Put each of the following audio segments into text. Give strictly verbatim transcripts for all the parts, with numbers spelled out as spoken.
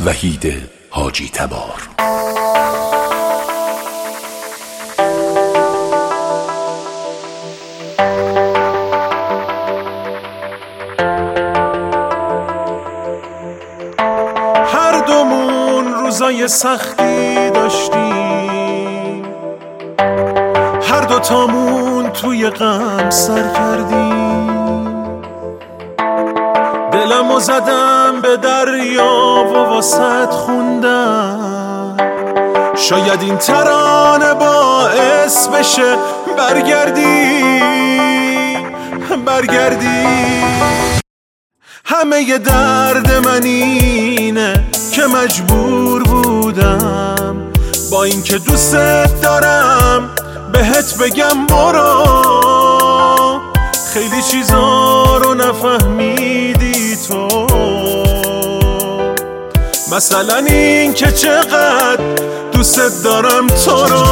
وحید حاجی تبار. هر دومون روزای سختی داشتیم، هر دوتامون توی غم سر کردیم. دلمو زدم به دریا و واسط خوندم، شاید این ترانه باعث بشه برگردی برگردی. همه ی درد من اینه که مجبور بودم با اینکه دوست دارم بهت بگم برو. خیلی چیزا رو نفهمیدی تو، مثلا این که چقدر دوست دارم تو رو.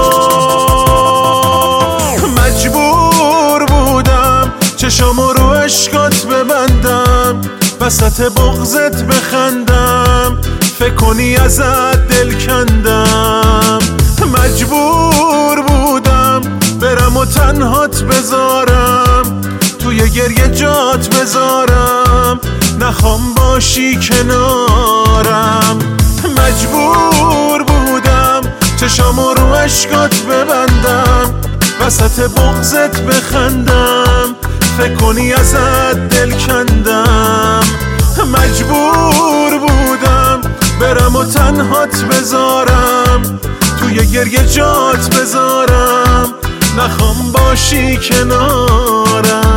مجبور بودم چشامو رو عشقات ببندم، وسط بغضت بخندم، فکر کنی ازت دل کندم. مجبور بودم برم و تنهات بذارم، توی گریه جات بذارم، نخوام باشی کنارم. مجبور بودم چشامو رو عشقات ببندم، وسط بغضت بخندم، فکر کنی ازت دل کندم. مجبور بودم برم و تنهات بذارم، توی گریه جات بذارم، نخوام باشی کنارم.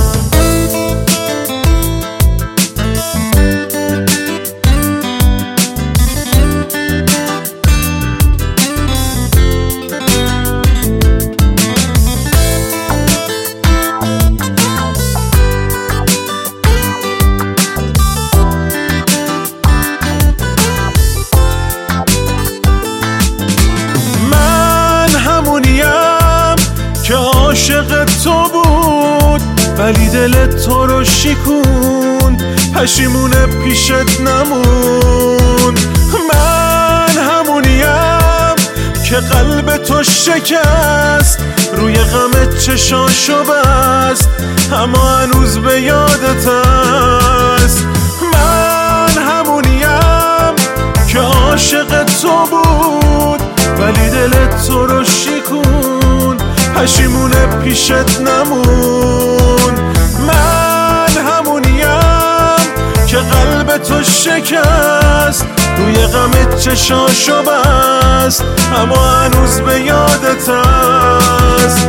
که عاشق تو بود ولی دلت تو رو شکوند، پشیمونه پیشت نموند. من همونیم که قلب تو شکست، روی غمت چشاشو بست، اما هنوز به یادت هست. من همونیم که عاشق تو بود ولی دلت تو رو شکوند، پشیمونه پیشت نمون. من همونیم که قلب تو شکست، روی غمت چشاشو بست، اما هنوز به یادت هست.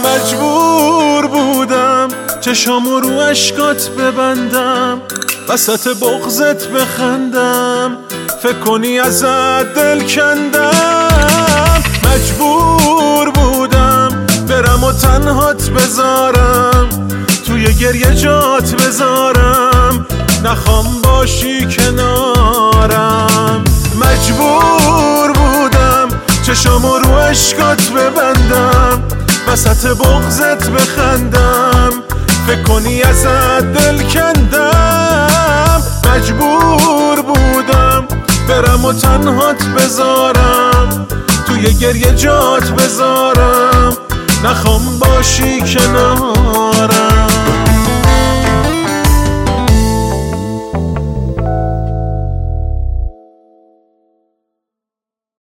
مجبور بودم چشامو رو عشقات ببندم، وسط بغضت بخندم، فکر کنی ازت دل کندم. مجبور بودم برم و تنهات بذارم، توی گریه جات بذارم، نخوام باشی کنارم. مجبور بودم چشامو رو عشقات ببندم، وسط بغضت بخندم، فکر کنی ازت دل کندم. مجبور بودم برم و تنهات بذارم، توی گریه جات بذارم، نخوام باشی کنارم.